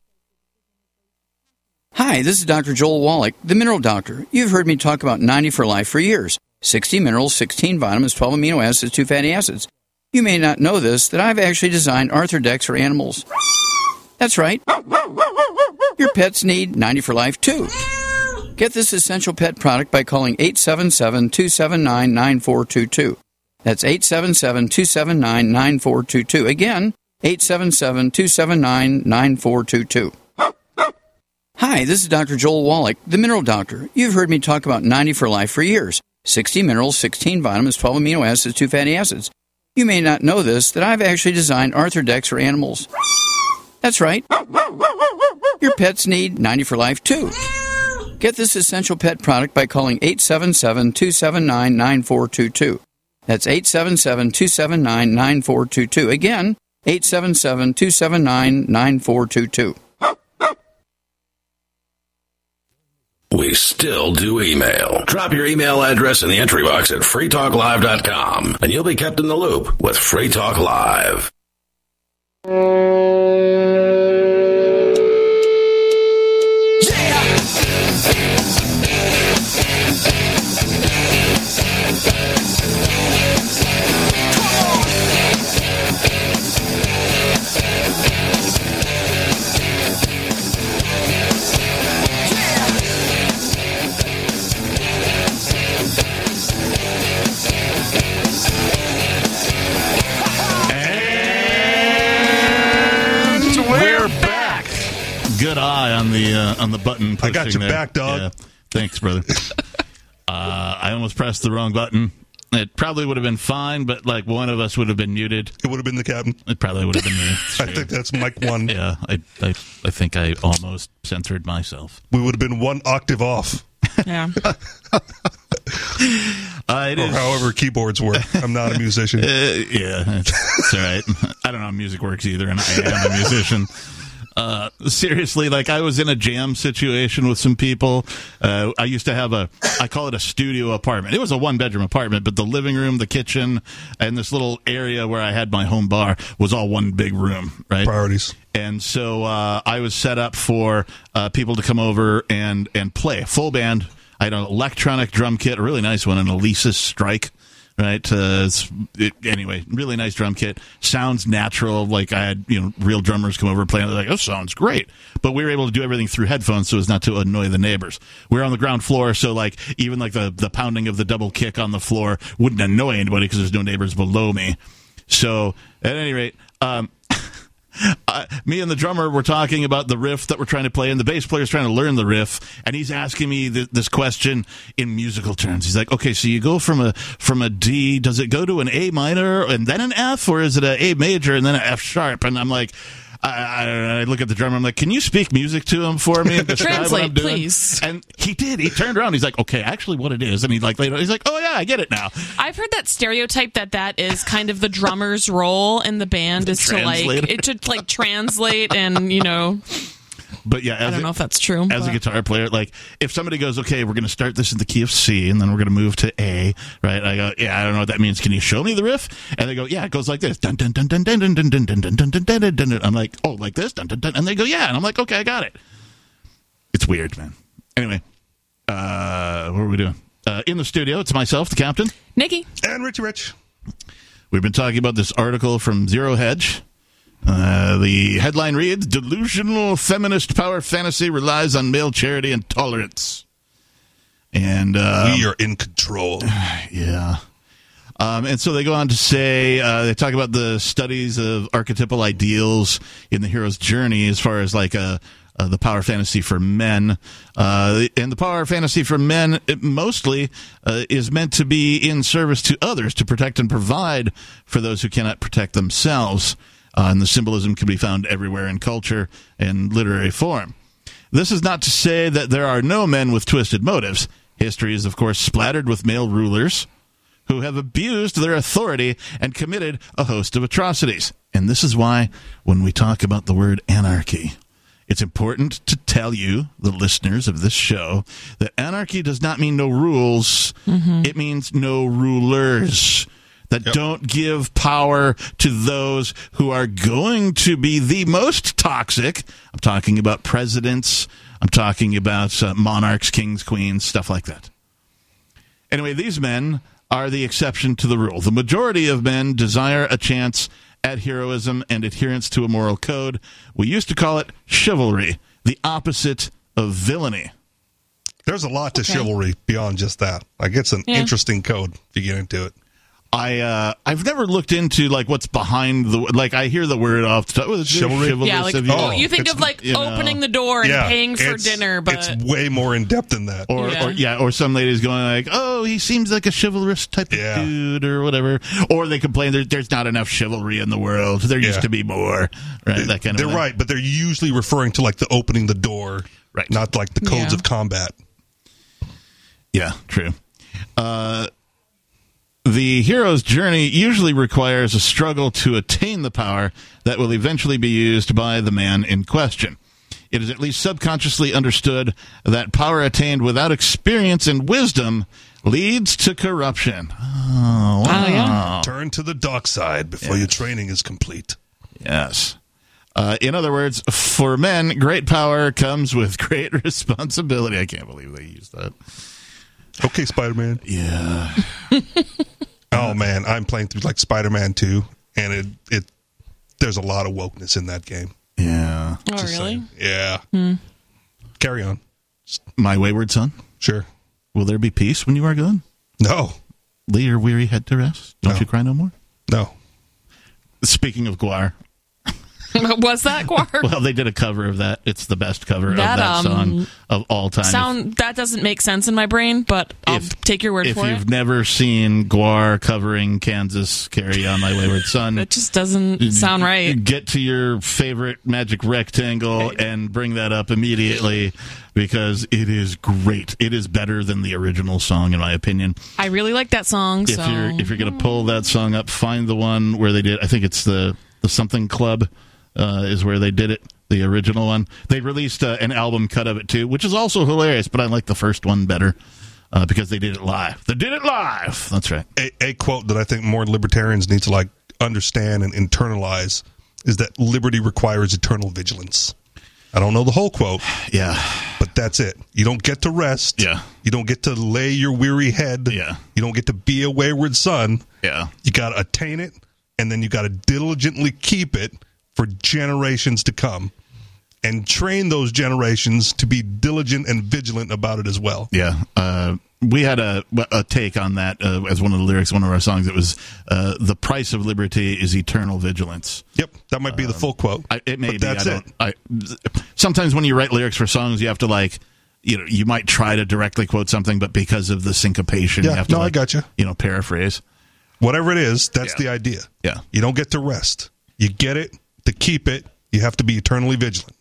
Hi, this is Doctor Joel Wallach, the Mineral Doctor. You've heard me talk about ninety for Life for years. sixty minerals, sixteen vitamins, twelve amino acids, two fatty acids. You may not know this, that I've actually designed Arthrodex for animals. That's right. Your pets need ninety for Life, too. Get this essential pet product by calling eight seven seven, two seven nine, nine four two two. That's eight seven seven, two seven nine, nine four two two. Again, eight seven seven, two seven nine, nine four two two. Hi, this is Doctor Joel Wallach, the Mineral Doctor. You've heard me talk about ninety for Life for years. sixty minerals, sixteen vitamins, twelve amino acids, two fatty acids. You may not know this, that I've actually designed Arthrodex for animals. That's right. Your pets need ninety for Life, too. Get this essential pet product by calling eight seven seven, two seven nine, nine four two two. That's eight seven seven, two seven nine, nine four two two. Again, eight seven seven, two seven nine, nine four two two. We still do email. Drop your email address in the entry box at free talk live dot com, and you'll be kept in the loop with Free Talk Live. Good eye on the uh, on the button. I got your there. back, dog. Yeah. Thanks, brother. uh, I almost pressed the wrong button. It probably would have been fine, but like one of us would have been muted. It would have been the captain. It probably would have been me. I think that's Mike one. Yeah, I, I I think I almost censored myself. We would have been one octave off. Yeah. Uh, it or is, however keyboards work. I'm not a musician. Uh, yeah, it's, it's all right. I don't know how music works either, and I am a musician. Uh, seriously, like I was in a jam situation with some people. Uh, I used to have a, I call it a studio apartment. It was a one bedroom apartment, but the living room, the kitchen, and this little area where I had my home bar was all one big room, right? Priorities. And so uh, I was set up for uh, people to come over and, and play a full band. I had an electronic drum kit, a really nice one, an Alesis Strike. Right. Uh, it's, it, anyway, really nice drum kit. Sounds natural. Like I had, you know, real drummers come over and play. And they're like, "Oh, sounds great." But we were able to do everything through headphones, so as not to annoy the neighbors. We were on the ground floor, so like even like the the pounding of the double kick on the floor wouldn't annoy anybody because there's no neighbors below me. So at any rate, um, Uh, me and the drummer were talking about the riff that we're trying to play, and the bass player's trying to learn the riff, and he's asking me th- this question in musical terms. He's like, "Okay, so you go from a from a D, does it go to an A minor and then an F, or is it an A major and then an F sharp?" And I'm like, I, I, I look at the drummer. I'm like, "Can you speak music to him for me and describe Translate, what I'm doing?" please. And he did. He turned around. He's like, "Okay, actually, what it is," and he like later, he's like, "Oh yeah, I get it now." I've heard that stereotype that that is kind of the drummer's role in the band is to like Translator. it to like translate and you know. But yeah, as I don't a, know if that's true. As but. a guitar player, like if somebody goes, okay, we're going to start this in the key of C, and then we're going to move to A, right? I go, yeah, I don't know what that means. Can you show me the riff? And they go, yeah, it goes like this. Dun dun dun dun dun dun dun dun dun dun dun dun dun dun. I'm like, oh, like this? Dun dun dun. And they go, yeah. And I'm like, okay, I got it. It's weird, man. Anyway, uh, what are we doing? Uh, in the studio, it's myself, the captain, Nikki, and Richie Rich. We've been talking about this article from Zero Hedge. Uh, the headline reads, Delusional Feminist Power Fantasy Relies on Male Charity and Tolerance. And uh, we are in control. Yeah. Um, and so they go on to say, uh, they talk about the studies of archetypal ideals in the hero's journey as far as like a Uh, the power fantasy for men. Uh, and the power fantasy for men it mostly uh, is meant to be in service to others, to protect and provide for those who cannot protect themselves. Uh, and the symbolism can be found everywhere in culture and literary form. This is not to say that there are no men with twisted motives. History is, of course, splattered with male rulers who have abused their authority and committed a host of atrocities. And this is why, when we talk about the word anarchy, it's important to tell you, the listeners of this show, that anarchy does not mean no rules. Mm-hmm. It means no rulers that yep. don't give power to those who are going to be the most toxic. I'm talking about presidents. I'm talking about uh, monarchs, kings, queens, stuff like that. Anyway, these men are the exception to the rule. The majority of men desire a chance at heroism and adherence to a moral code. We used to call it chivalry, the opposite of villainy. There's a lot to okay. chivalry beyond just that. Like, it's an yeah. interesting code if you get into it. I uh, I've never looked into like what's behind the like. I hear the word off the top. Oh, chivalry. Yeah, like you. Oh, you think of like you know, opening the door and yeah, paying for dinner, but it's way more in depth than that. Or yeah. or yeah, or some ladies going like, oh, he seems like a chivalrous type of yeah. dude or whatever. Or they complain there, there's not enough chivalry in the world. There used yeah. to be more. Right, they, that kind of. They're thing. right, but they're usually referring to like the opening the door, right? Not like the codes yeah. of combat. Yeah, true. Uh, The hero's journey usually requires a struggle to attain the power that will eventually be used by the man in question. It is at least subconsciously understood that power attained without experience and wisdom leads to corruption. Oh, wow. Oh, yeah. Turn to the dark side before yes. your training is complete. Yes. Uh, in other words, for men, great power comes with great responsibility. I can't believe they used that. Okay, Spider-Man. Yeah. Oh man, I'm playing through like Spider-Man two, and it it there's a lot of wokeness in that game. Yeah. Oh, Just really? saying. Yeah. Hmm. Carry on. My wayward son. Sure. Will there be peace when you are gone? No. Lay your weary head to rest. Don't No. you cry no more? No. Speaking of Guar. Was that Guar? Well, they did a cover of that. It's the best cover That, of that um, song of all time. Sound that doesn't make sense in my brain, but I'll If- take your word if for you've it. never seen Guar covering Kansas, Carry On My Wayward Son, It just doesn't sound right. get to your favorite magic rectangle and bring that up immediately because it is great. It is better than the original song, in my opinion. I really like that song. If so you're if you're going to pull that song up, find the one where they did. I think it's the the Something Club uh, is where they did it. The original one. They released uh, an album cut of it too, which is also hilarious. But I like the first one better uh, because they did it live. They did it live. That's right. A, a quote that I think more libertarians need to like understand and internalize is that liberty requires eternal vigilance. I don't know the whole quote. Yeah. But that's it. You don't get to rest. Yeah. You don't get to lay your weary head. Yeah. You don't get to be a wayward son. Yeah. You got to attain it, and then you got to diligently keep it for generations to come and train those generations to be diligent and vigilant about it as well. Yeah. Uh, we had a, a take on that uh, as one of the lyrics, one of our songs. It was, uh, the price of liberty is eternal vigilance. Yep. That might be the full quote. I, it may but be. that's I don't, it. I, sometimes when you write lyrics for songs, you have to like, you know, you might try to directly quote something, but because of the syncopation, Yeah, you have to no, I like, gotcha. you know, paraphrase. Whatever it is, that's Yeah. the idea. Yeah. You don't get to rest. You get it. To keep it, you have to be eternally vigilant.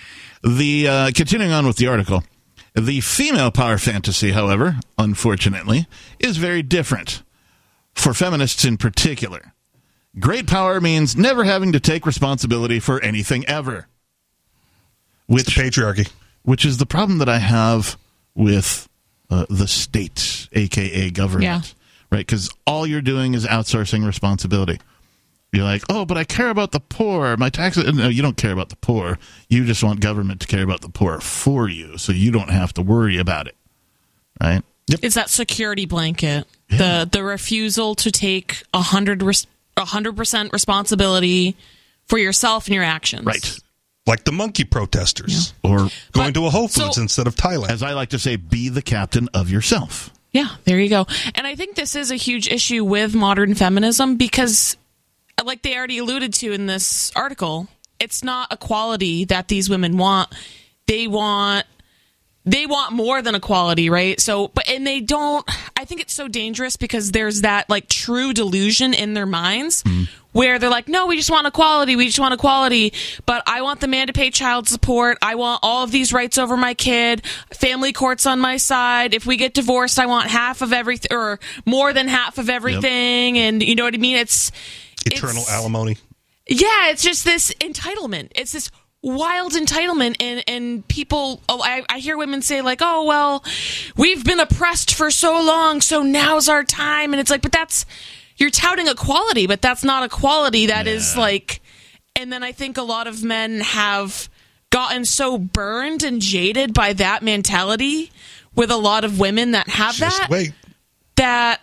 The uh, continuing on with the article, the female power fantasy, however, unfortunately, is very different. For feminists in particular, great power means never having to take responsibility for anything ever. which it's the patriarchy, which is the problem that I have with uh, the state, aka government, yeah. right? Because all you're doing is outsourcing responsibility. You're like, oh, but I care about the poor. My taxes. No, you don't care about the poor. You just want government to care about the poor for you, so you don't have to worry about it, right? Yep. It's that security blanket, yeah. the the refusal to take a hundred a hundred percent responsibility for yourself and your actions, right? Like the monkey protesters, yeah. or going but, to a Whole Foods so, instead of Thailand. As I like to say, be the captain of yourself. Yeah, there you go. And I think this is a huge issue with modern feminism because, like they already alluded to in this article, it's not equality that these women want. They want they want more than equality, right? So, but and they don't. I think it's so dangerous because there's that like true delusion in their minds mm. where they're like, no, we just want equality. We just want equality. But I want the man to pay child support. I want all of these rights over my kid. Family court's on my side. If we get divorced, I want half of everything or more than half of everything. Yep. And you know what I mean? It's eternal it's, alimony. Yeah, it's just this entitlement. It's this wild entitlement, and and people. Oh, I, I hear women say like, "Oh, well, we've been oppressed for so long, so now's our time." And it's like, but that's you're touting equality, but that's not equality. That yeah. is like, and then I think a lot of men have gotten so burned and jaded by that mentality with a lot of women that have Just that. Wait. That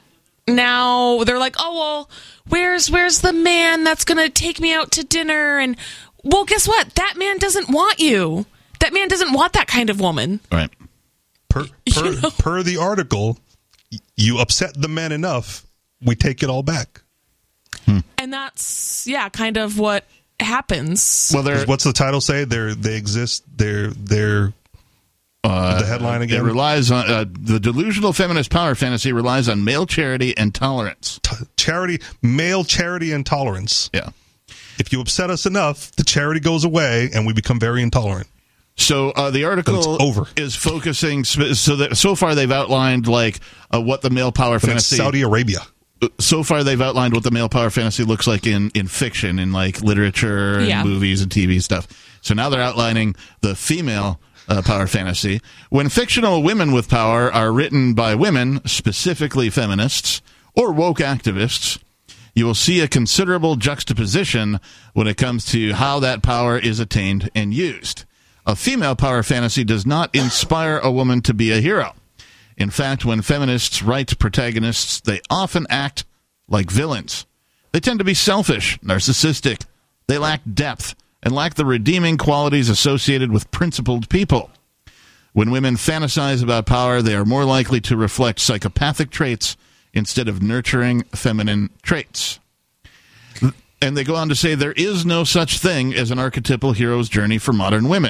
now they're like, "Oh, well, where's where's the man that's going to take me out to dinner?" And well, guess what? That man doesn't want you. That man doesn't want that kind of woman. Right. Per per, you know? per the article, you upset the men enough, we take it all back. Hmm. And that's yeah, kind of what happens. Well, what's the title say? They're they exist. They're they're. Uh, the headline again. It relies on uh, the delusional feminist power fantasy relies on male charity and tolerance. T- charity, male charity and tolerance. Yeah. If you upset us enough, the charity goes away and we become very intolerant. So uh, the article over. is focusing so that so far they've outlined like uh, what the male power but fantasy. Saudi Arabia. So far they've outlined what the male power fantasy looks like in, in fiction, in like literature and yeah. movies and T V stuff. So now they're outlining the female uh, power fantasy. When fictional women with power are written by women, specifically feminists or woke activists, you will see a considerable juxtaposition when it comes to how that power is attained and used. A female power fantasy does not inspire a woman to be a hero. In fact, when feminists write protagonists, they often act like villains. They tend to be selfish, narcissistic. They lack depth and lack the redeeming qualities associated with principled people. When women fantasize about power, they are more likely to reflect psychopathic traits instead of nurturing feminine traits. And they go on to say there is no such thing as an archetypal hero's journey for modern women.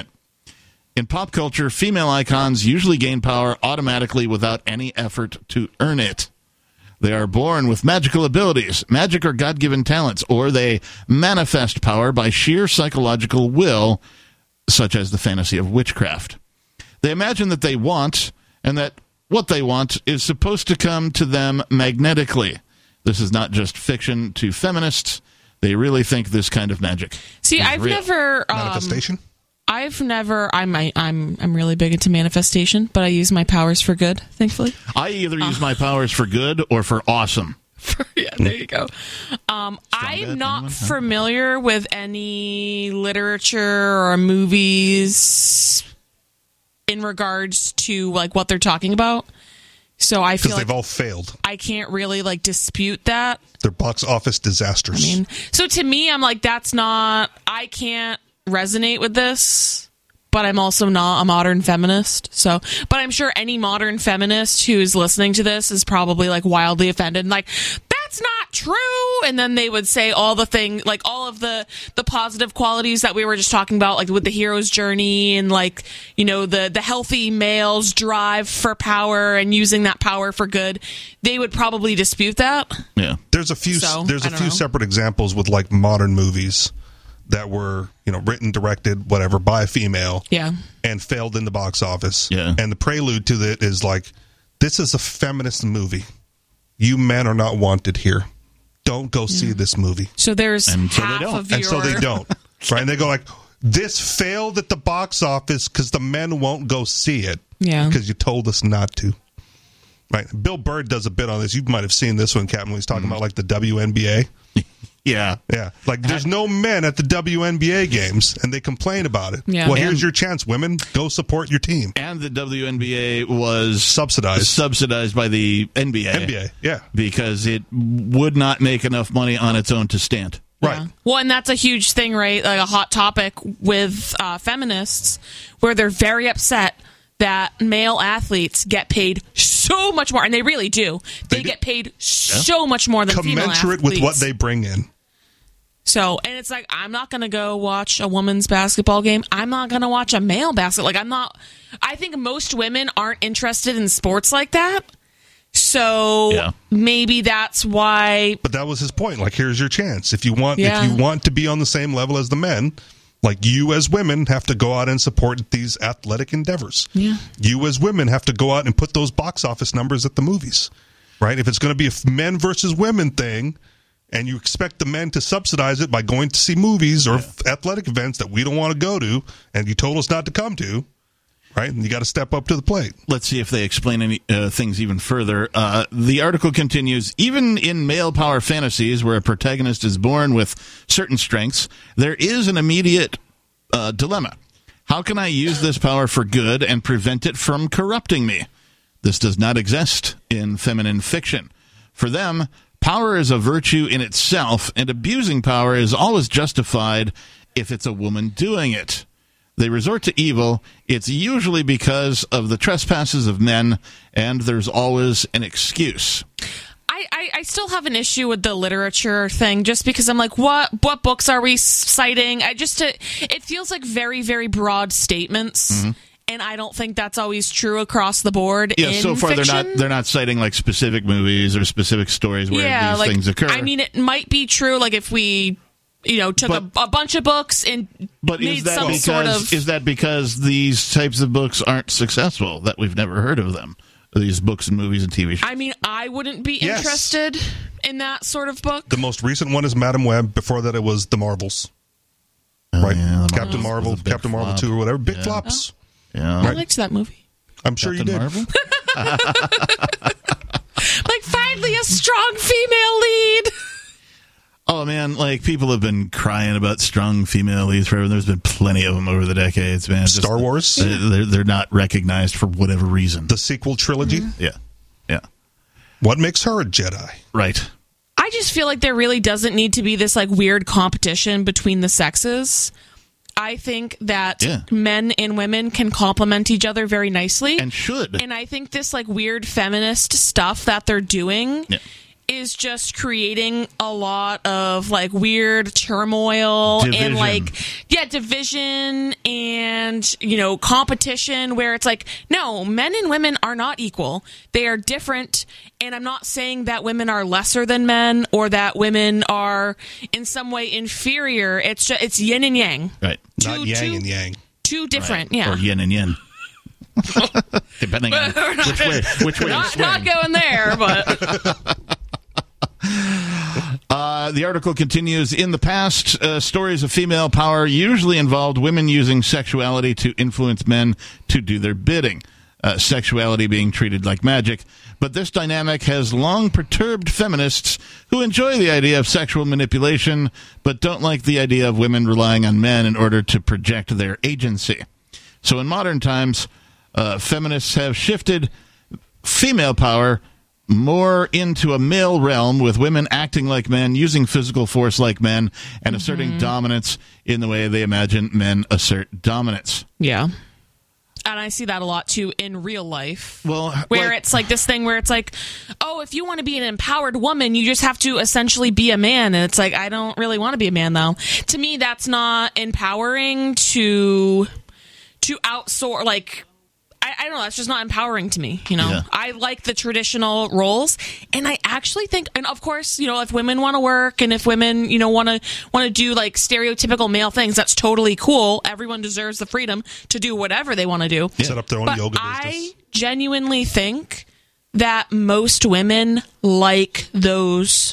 In pop culture, female icons usually gain power automatically without any effort to earn it. They are born with magical abilities, magic or God-given talents, or they manifest power by sheer psychological will, such as the fantasy of witchcraft. They imagine that they want, and that what they want is supposed to come to them magnetically. This is not just fiction to feminists. They really think this kind of magic See, is I've real. never... Um, Manifestation? I've never... I'm, I, I'm I'm really big into manifestation, but I use my powers for good, thankfully. I either use uh, my powers for good or for awesome. For, yeah, there you go. Um, I'm not anyone? familiar with any literature or movies in regards to like what they're talking about. So I feel because like they've all failed. I can't really like dispute that. They're box office disasters. I mean, so to me, I'm like, that's not. I can't resonate with this, but I'm also not a modern feminist. So, but I'm sure any modern feminist who is listening to this is probably like wildly offended, and like, that's not true. And then they would say all the thing, like all of the the positive qualities that we were just talking about, like with the hero's journey and like, you know, the the healthy male's drive for power and using that power for good. They would probably dispute that. Yeah, there's a few. So, there's a few know. separate examples with like modern movies that were, you know, written, directed, whatever, by a female. Yeah, and failed in the box office. Yeah, and the prelude to it is like, this is a feminist movie. You men are not wanted here. Don't go yeah. see this movie. So there's and half so they don't. of your... And so they don't. Right? And they go like, this failed at the box office because the men won't go see it. Yeah. Because you told us not to. Right. Bill Burr does a bit on this. You might have seen this one, Captain, when he's talking mm. about like the W N B A. Yeah. Yeah. Like, there's no men at the W N B A games, and they complain about it. Yeah. Well, And- here's your chance, women. Go support your team. And the W N B A was Subsidized. subsidized by the N B A. N B A, yeah. Because it would not make enough money on its own to stand. Right. Yeah. Well, and that's a huge thing, right? Like a hot topic with uh, feminists, where they're very upset that male athletes get paid so much more, and they really do. They, They do. get paid so much more than female athletes. Commensurate with what they bring in. So, and it's like, I'm not going to go watch a women's basketball game. I'm not going to watch a male basket. Like, I'm not, I think most women aren't interested in sports like that. So Yeah. maybe that's why. But that was his point. Like, here's your chance. If you want, Yeah. if you want to be on the same level as the men, like, you as women have to go out and support these athletic endeavors. Yeah. You as women have to go out and put those box office numbers at the movies, right? If it's going to be a men versus women thing, and you expect the men to subsidize it by going to see movies or yeah. athletic events that we don't want to go to, and you told us not to come to, right? And you got to step up to the plate. Let's see if they explain any uh, things even further. Uh, the article continues, even in male power fantasies where a protagonist is born with certain strengths, there is an immediate uh, dilemma. How can I use this power for good and prevent it from corrupting me? This does not exist in feminine fiction. For them, power is a virtue in itself, and abusing power is always justified if it's a woman doing it. They resort to evil. It's usually because of the trespasses of men, and there's always an excuse. I, I, I still have an issue with the literature thing, just because I'm like, what what books are we citing? I just it, it feels like very, very broad statements. Mm-hmm. And I don't think that's always true across the board. Yeah, in so far fiction. they're not they're not citing like specific movies or specific stories where yeah, these like, things occur. I mean, it might be true. Like if we, you know, took But- a, a bunch of books and but made is that some because sort of. is that because these types of books aren't successful? That we've never heard of them. These books and movies and T V shows. I mean, I wouldn't be Yes. interested in that sort of book. The most recent one is Madam Web. Before that, it was The Marvels. Oh, right? yeah, the Captain Marvels Marvel, was a big Captain Marvel flop. two or whatever. Big Yeah. flops. Yeah. I liked that movie. I'm sure Captain you did. Marvel? Like, finally, a strong female lead. Oh, man, like, people have been crying about strong female leads forever. There's been plenty of them over the decades, man. Just- Star Wars? They're, they're not recognized for whatever reason. The sequel trilogy? Yeah. Yeah. What makes her a Jedi? Right. I just feel like there really doesn't need to be this like weird competition between the sexes. I think that Yeah. men and women can complement each other very nicely. And should. And I think this like weird feminist stuff that they're doing Yeah. is just creating a lot of like weird turmoil Division. and like yeah division and you know competition where it's like no, men and women are not equal, they are different. And I'm not saying that women are lesser than men or that women are in some way inferior. It's just, it's yin and yang, Right. Two- Not yang two- and yang. two different. Right. Yeah, Or yin and yin. Depending on which way, which way you not, swing. not going there, but Uh, the article continues, in the past, uh, stories of female power usually involved women using sexuality to influence men to do their bidding, uh, sexuality being treated like magic. But this dynamic has long perturbed feminists who enjoy the idea of sexual manipulation, but don't like the idea of women relying on men in order to project their agency. So in modern times, uh, feminists have shifted female power more into a male realm, with women acting like men, using physical force like men, and asserting Mm-hmm. dominance in the way they imagine men assert dominance. yeah. And I see that a lot too in real life. Well, where like- it's like this thing where it's like, oh, if you want to be an empowered woman, you just have to essentially be a man. And it's like, I don't really want to be a man, though. To me, that's not empowering to to outsource. Like, I, I don't know. That's just not empowering to me. You know, Yeah. I like the traditional roles, and I actually think, and of course, you know, if women want to work and if women, you know, want to want to do like stereotypical male things, that's totally cool. Everyone deserves the freedom to do whatever they want to do. Set up their own But yoga I business. genuinely think that most women like those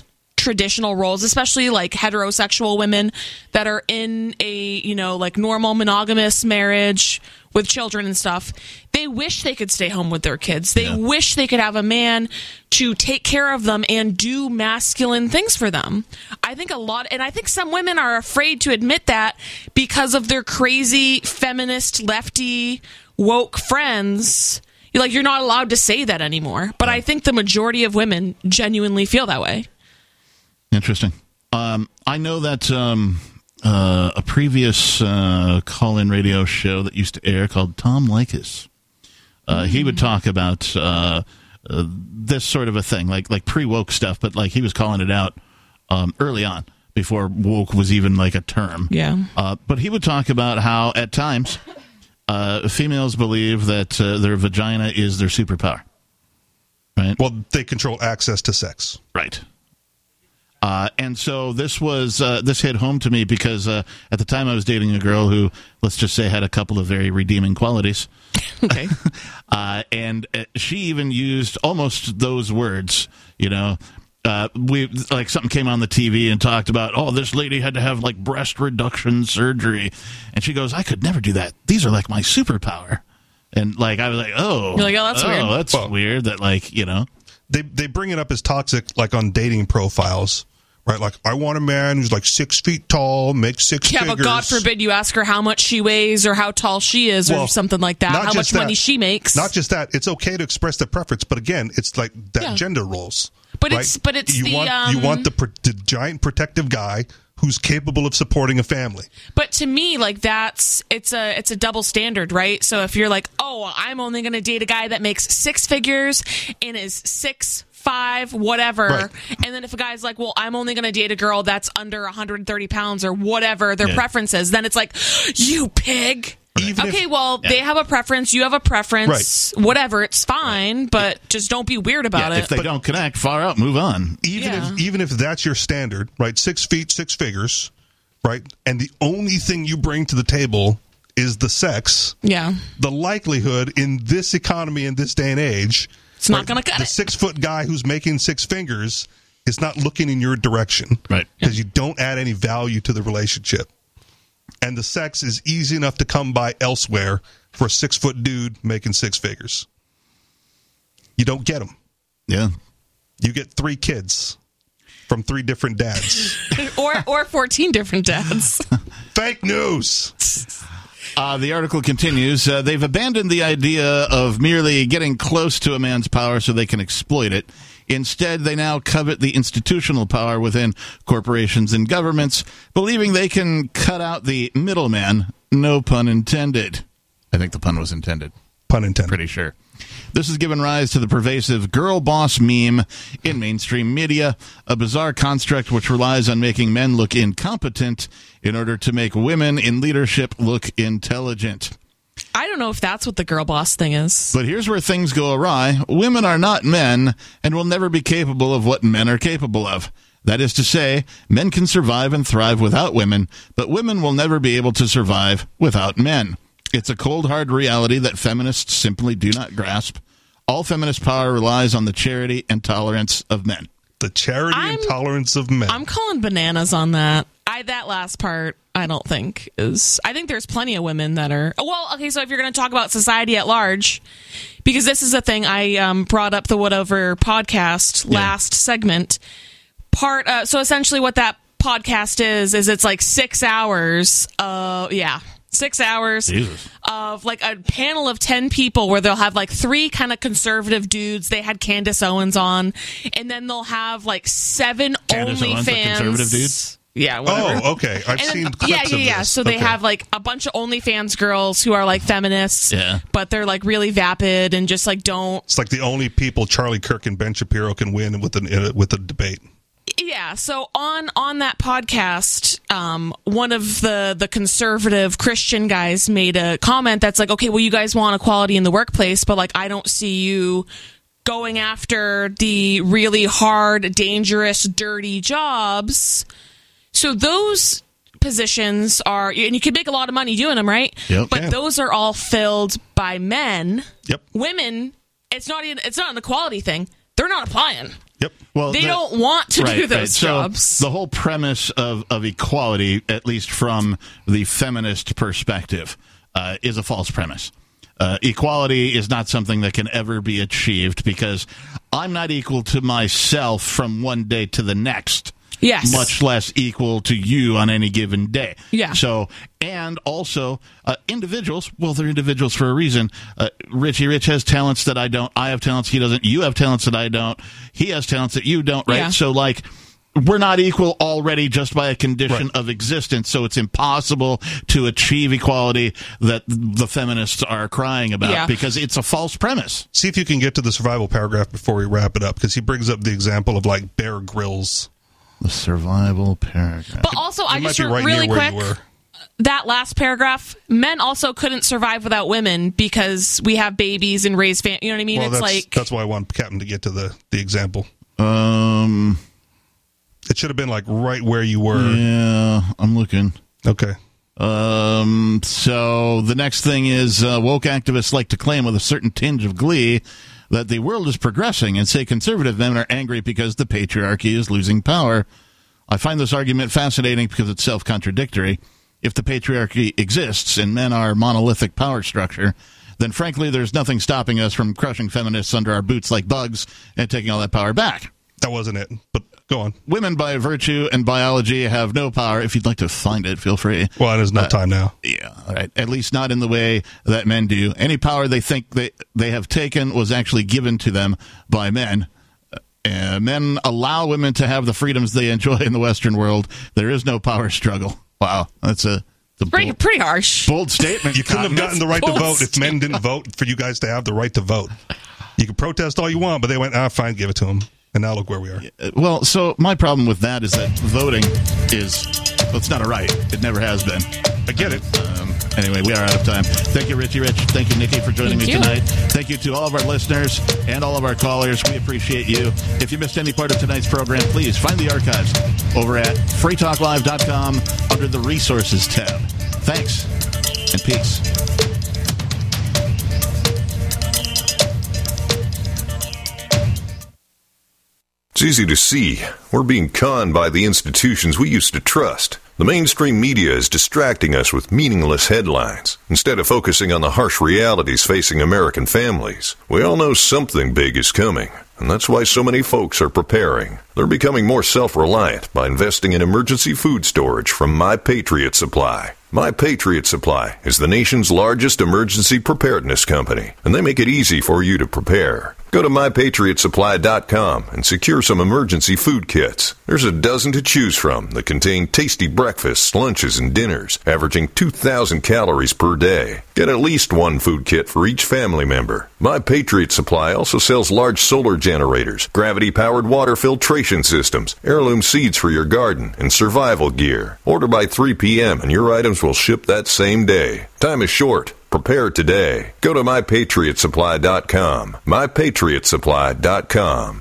traditional roles, especially like heterosexual women that are in a, you know, like normal monogamous marriage with children and stuff. They wish they could stay home with their kids. They yeah. wish they could have a man to take care of them and do masculine things for them. I think a lot, and I think some women are afraid to admit that because of their crazy feminist, lefty, woke friends. Like, you're not allowed to say that anymore. But I think the majority of women genuinely feel that way. Interesting. Um, I know that um, uh, a previous uh, call-in radio show that used to air called Tom Leykis, uh, mm. he would talk about uh, uh, this sort of a thing, like like pre-woke stuff, but like he was calling it out um, early on, before woke was even like a term. Yeah. Uh, but he would talk about how at times uh, females believe that uh, their vagina is their superpower. Right. Well, they control access to sex. Right. Uh, and so this was uh, this hit home to me because uh, at the time I was dating a girl who, let's just say, had a couple of very redeeming qualities. Okay. uh, and uh, she even used almost those words, you know. Uh, we like something came on the T V and talked about, oh, this lady had to have like breast reduction surgery, and she goes, I could never do that. These are like my superpower. And like I was like, oh, You're like, oh, that's oh, weird. That's well, weird. That like you know, they they bring it up as toxic, like on dating profiles, right? Like, I want a man who's like six feet tall, makes six yeah, figures. but God forbid you ask her how much she weighs or how tall she is well, or something like that. How much that, money she makes. Not just that. It's okay to express the preference, but again, it's like that yeah. gender roles. But right? it's but it's you the want um, you want the, the giant protective guy who's capable of supporting a family. But to me, like that's it's a it's a double standard, right? So if you're like, oh, I'm only going to date a guy that makes six figures and is six five, whatever, right. and then if a guy's like, well, I'm only going to date a girl that's under one hundred thirty pounds or whatever their yeah. preference is, then it's like, you pig. Even okay, if, well, yeah. they have a preference, you have a preference, right. whatever, it's fine, but just don't be weird about yeah, it. if they but, don't connect, far out, move on. Even yeah. if even if that's your standard, right? Six feet, six figures, right? And the only thing you bring to the table is the sex. Yeah. The likelihood in this economy, in this day and age, it's not right, going to cut the it. The six foot guy who's making six fingers is not looking in your direction, right? Because you don't add any value to the relationship. And the sex is easy enough to come by elsewhere for a six-foot dude making six figures. You don't get them. Yeah. You get three kids from three different dads. or or fourteen different dads. Fake news. Uh, the article continues. Uh, they've abandoned the idea of merely getting close to a man's power so they can exploit it. Instead, they now covet the institutional power within corporations and governments, believing they can cut out the middleman. No pun intended. I think the pun was intended. Pun intended. Pretty sure. This has given rise to the pervasive girl boss meme in mainstream media, a bizarre construct which relies on making men look incompetent in order to make women in leadership look intelligent. I don't know if that's what the girl boss thing is. But here's where things go awry. Women are not men and will never be capable of what men are capable of. That is to say, men can survive and thrive without women, but women will never be able to survive without men. It's a cold, hard reality that feminists simply do not grasp. All feminist power relies on the charity and tolerance of men. The charity I'm, and tolerance of men. I'm calling bananas on that. I that last part, I don't think is. I think there's plenty of women that are. Well, okay, so if you're going to talk about society at large, because this is a thing I um, brought up the Whatever podcast yeah. last segment. Part. Uh, so essentially, what that podcast is is it's like six hours. Uh, yeah. Six hours Jesus. of like a panel of ten people where they'll have like three kind of conservative dudes. They had Candace Owens on, and then they'll have like seven Candace OnlyFans. Owens, the conservative dudes? Yeah. Whatever. Oh, okay. I've and seen then, clips yeah, yeah, of yeah. this. So they okay. have like a bunch of OnlyFans girls who are like feminists, yeah. but they're like really vapid and just like don't. It's like the only people Charlie Kirk and Ben Shapiro can win with an with a debate. Yeah, so on on that podcast, um, one of the, the conservative Christian guys made a comment that's like, okay, well, you guys want equality in the workplace, but like I don't see you going after the really hard, dangerous, dirty jobs. So those positions are, and you can make a lot of money doing them, right? Yep. But Yeah. those are all filled by men. Yep. Women, it's not even, it's not an equality thing. They're not applying. Yep. Well, they the, don't want to right, do those right. So jobs. the whole premise of, of equality, at least from the feminist perspective, uh, is a false premise. Uh, equality is not something that can ever be achieved because I'm not equal to myself from one day to the next. Yes. Much less equal to you on any given day. Yeah. So, and also, uh, individuals, well, they're individuals for a reason. Uh, Richie Rich has talents that I don't. I have talents he doesn't. You have talents that I don't. He has talents that you don't, right? Yeah. So, like, we're not equal already just by a condition Right. of existence, so it's impossible to achieve equality that the feminists are crying about Yeah. because it's a false premise. See if you can get to the survival paragraph before we wrap it up, because he brings up the example of like Bear Grylls. The survival paragraph. But also, I You might just be right really near where quick, you were. that last paragraph, men also couldn't survive without women because we have babies and raise fam- you know what I mean? Well, it's that's, like that's why I want Captain to get to the, the example. Um, It should have been like right where you were. yeah, I'm looking. Okay. Um, so the next thing is uh, woke activists like to claim with a certain tinge of glee that the world is progressing and say conservative men are angry because the patriarchy is losing power. I find this argument fascinating because it's self-contradictory. If the patriarchy exists and men are monolithic power structure, then frankly there's nothing stopping us from crushing feminists under our boots like bugs and taking all that power back. That wasn't it, but go on. Women by virtue and biology have no power. If you'd like to find it, feel free. Well, there's no Uh, time now. Yeah, all right. At least not in the way that men do. Any power they think they, they have taken was actually given to them by men. Uh, men allow women to have the freedoms they enjoy in the Western world. There is no power struggle. Wow, that's a, that's a pretty, bold, pretty harsh. bold statement. You couldn't have gotten the right to bold vote if men didn't vote for you guys to have the right to vote. You can protest all you want, but they went, ah, fine, give it to them. And now look where we are. Well, so my problem with that is that voting is, well, it's not a right. It never has been. I get it. Um, anyway, we are out of time. Thank you, Richie Rich. Thank you, Nikki, for joining Thank me you. tonight. Thank you to all of our listeners and all of our callers. We appreciate you. If you missed any part of tonight's program, please find the archives over at free talk live dot com under the Resources tab. Thanks, and peace. It's easy to see. We're being conned by the institutions we used to trust. The mainstream media is distracting us with meaningless headlines instead of focusing on the harsh realities facing American families. We all know something big is coming, and that's why so many folks are preparing. They're becoming more self-reliant by investing in emergency food storage from My Patriot Supply. My Patriot Supply is the nation's largest emergency preparedness company, and they make it easy for you to prepare. Go to my patriot supply dot com and secure some emergency food kits. There's a dozen to choose from that contain tasty breakfasts, lunches, and dinners, averaging two thousand calories per day. Get at least one food kit for each family member. My Patriot Supply also sells large solar generators, gravity-powered water filtration systems, heirloom seeds for your garden, and survival gear. Order by three p.m. and your items will ship that same day. Time is short. Prepare today. Go to my patriot supply dot com. my patriot supply dot com.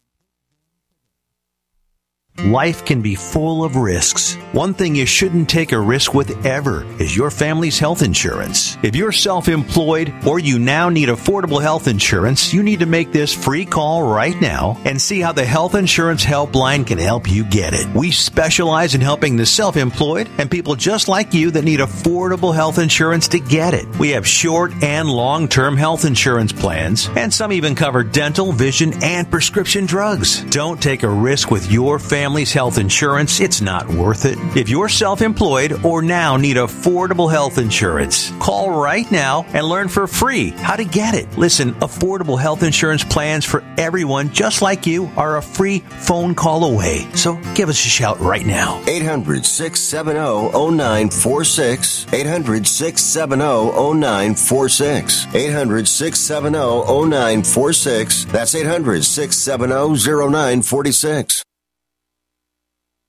Life can be full of risks. One thing you shouldn't take a risk with ever is your family's health insurance. If you're self-employed or you now need affordable health insurance, you need to make this free call right now and see how the Health Insurance Helpline can help you get it. We specialize in helping the self-employed and people just like you that need affordable health insurance to get it. We have short and long-term health insurance plans, and some even cover dental, vision, and prescription drugs. Don't take a risk with your family. Family's health insurance, it's not worth it. If you're self-employed or now need affordable health insurance, call right now and learn for free how to get it. Listen, affordable health insurance plans for everyone just like you are a free phone call away. So give us a shout right now. eight hundred, six seven zero, zero nine four six. eight hundred, six seven zero, zero nine four six. eight hundred, six seven zero, zero nine four six. That's eight hundred, six seven zero, zero nine four six.